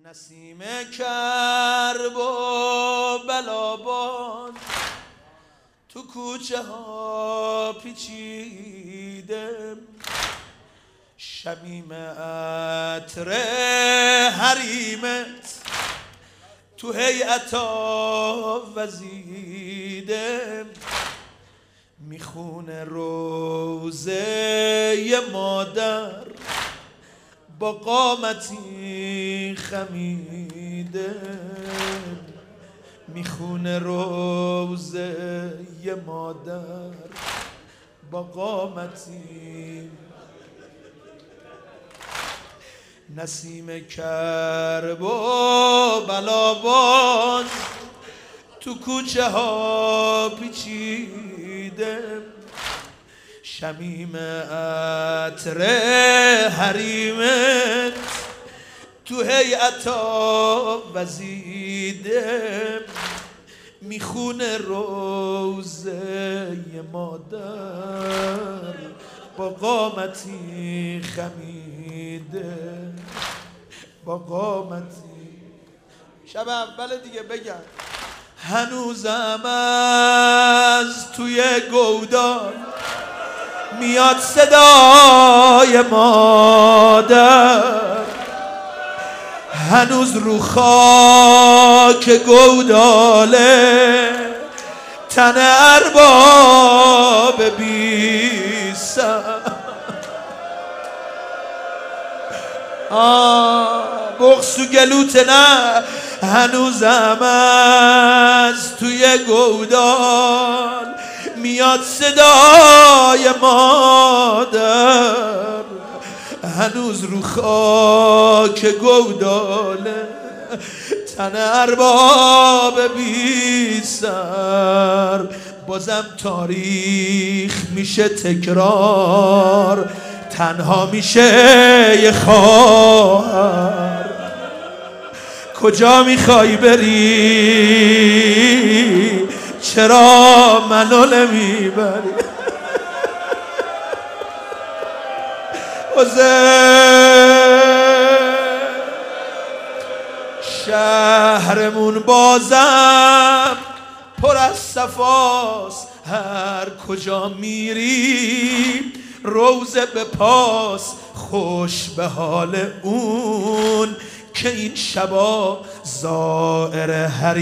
نسیم کرب و بلابان تو کوچه ها پیچیدم، شمیم عطر حریمت تو هیئتا وزیدم، میخونه روزه مادر با قامتی خمیده، میخونه روزه مادر با قامتی. نسیم کرب و بلابان تو کوچه ها پیچیدم، شمیم عطر حریمت تو هیئتا وزیدم، میخونه روزه مادر با قامتی خمیده، با قامتی. شب اول دیگه بگم هنوزم از توی گودال میاد صدای مادر، هنوز رو خاک گوداله تن ارباب بی سر. بغض و گلوت نه، هنوزم از توی گودال میاد صدای مادر، هنوز رو خاک گوداله تن ارباب بی سر. بازم تاریخ میشه تکرار، تنها میشه یه خواهر. کجا میخوای بری؟ چرا منو نمیبری؟ شهرمون بازم پر از صفاست، هر کجا میری روزه به پاس. خوش به حال اون که این شبا زائر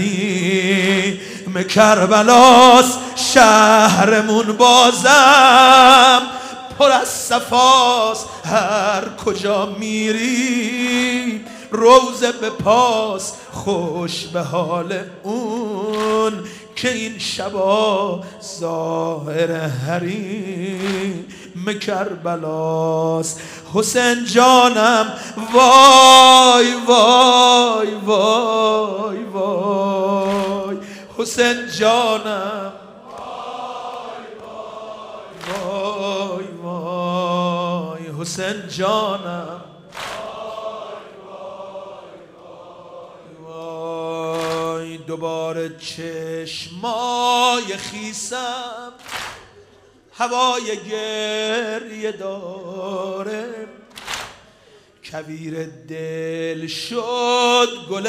حریم کربلاست. شهرمون بازم پر از صفاست، هر کجا میری روزه به پاس. خوش به حال اون که این شبا ظاهر حریم کربلاست. حسین جانم وای وای وای وای، حسین جانم وای وای، حسین جانم وای. دوباره چشمای خیسم هوای گریه داره، کویر دل شد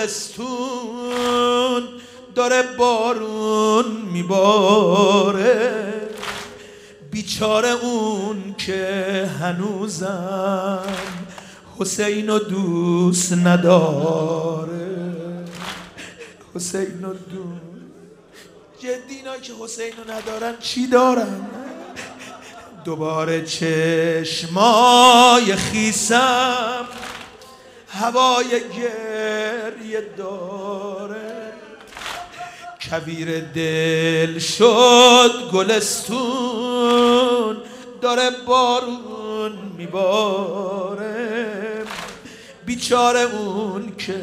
گلستون داره بارون میباره. بیچاره اون که هنوزم حسینو دوست نداره، حسینو دوست. جدی اینا که حسینو ندارن چی دارن؟ دوباره چشمای خیسم هوای گریه داره، کویر دل شد گلستون داره بارون میباره. بیچاره اون که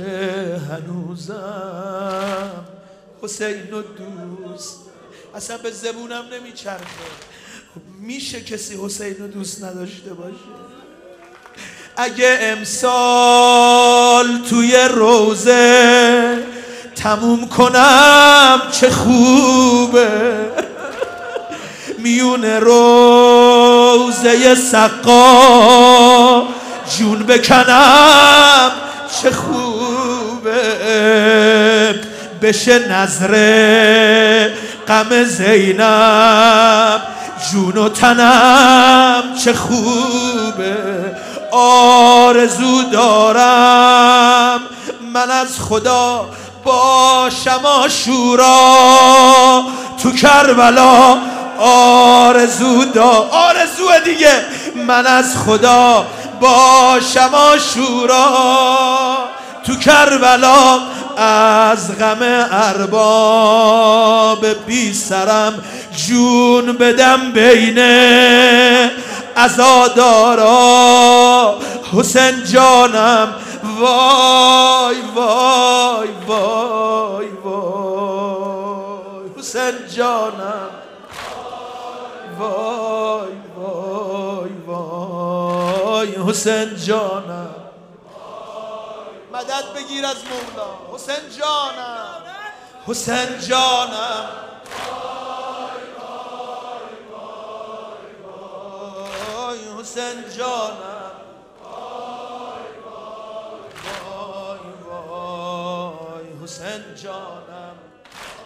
هنوزم حسینو دوست. اصلا به زبونم نمیچرخه. میشه کسی حسینو دوست نداشته باشه؟ اگه امسال توی روزه تموم کنم چه خوبه، میونه روزه سقا جون بکنم چه خوبه. بشه نظره غم زینب جون و تنم چه خوبه آرزو دارم من از خدا باشم عاشورا تو کربلا آرزو دیگه من از خدا باشم عاشورا تو کربلا از غم ارباب بی سرم جون بدم بین عزادارا حسین جانم وای وای وای وای حسین جانم وای وای وای حسین جانم مدد بگیر از مولا حسین جانم حسین جانم وای حسین جانم وای وای حسین جانم